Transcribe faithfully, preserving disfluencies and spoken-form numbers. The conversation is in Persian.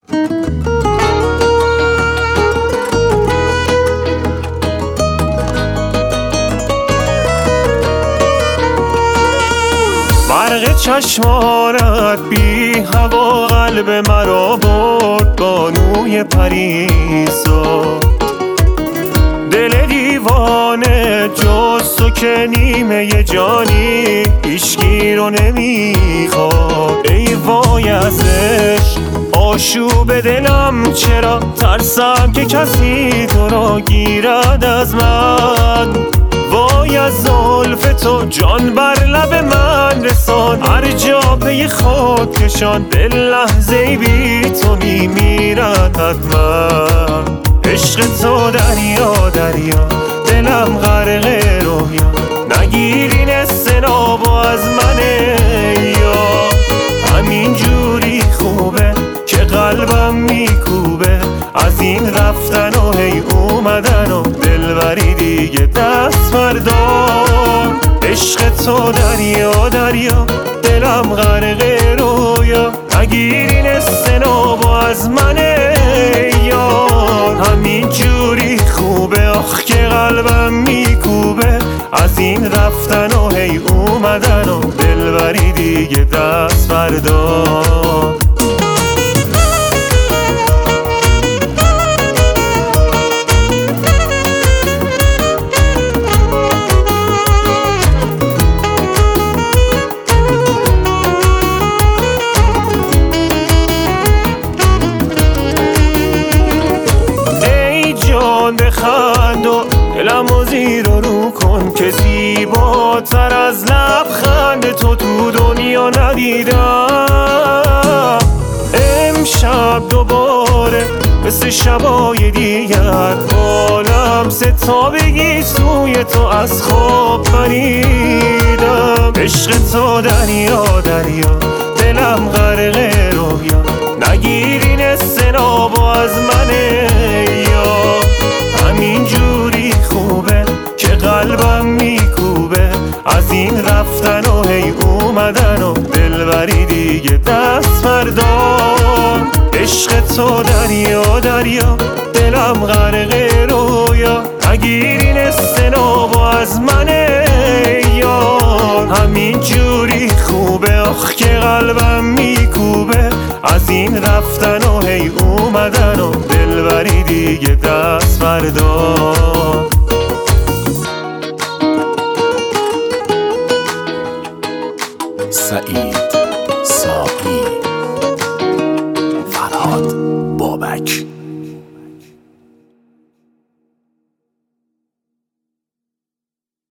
برق چشمانت بی هوا قلب مرا برد بانوی پریزاد. دل دیوانه جز تو که نیمه جانی هیچکی رو نمیخواد. ای وای ازش آشوب دلم، چرا ترسم که کسی تو را گیرد از من. وای از زلف تو جان بر لب من رسان، هر جا پی خود کشان دل لحظه بی تو میمیرد حتما. عشق تو دریا دریا دلم غرق رویا، نگیرین استنابو از من یا همین جوری خوبه که قلبم میکوبه از این رفتن و هی اومدن و دلبری دیگه دست بردار. عشق تو دریا دریا دلم غرق رویا، نگیرین استنابو از من یار همین جوری خوبه. آخ که قلبم میکوبه از این رفتن و هی اومدن و دلبری دیگه دست بردار. بخند و دلمو زیر و رو کن که زیباتر از لبخند تو تو دنیا ندیدم. امشب دوباره مثل شبای دیگر عالم ستابگی سوی تو از خواب پریدم. عشق تو دریا دریا دلم غرق رویا، نگیرین استنابو از من یا همین جوری خوبه که قلبم میکوبه از این رفتن و هی اومدن و دلبری دیگه دست بردار. عشق تو دریا دریا دلم غرق رویا، نگیرین استنابو از من یار همین جوری خوبه. آخ که قلبم میکوبه از این رفتن و هی اومدن و دلبری دیگه دست بردار. سعید ساقی، فرهاد بابک.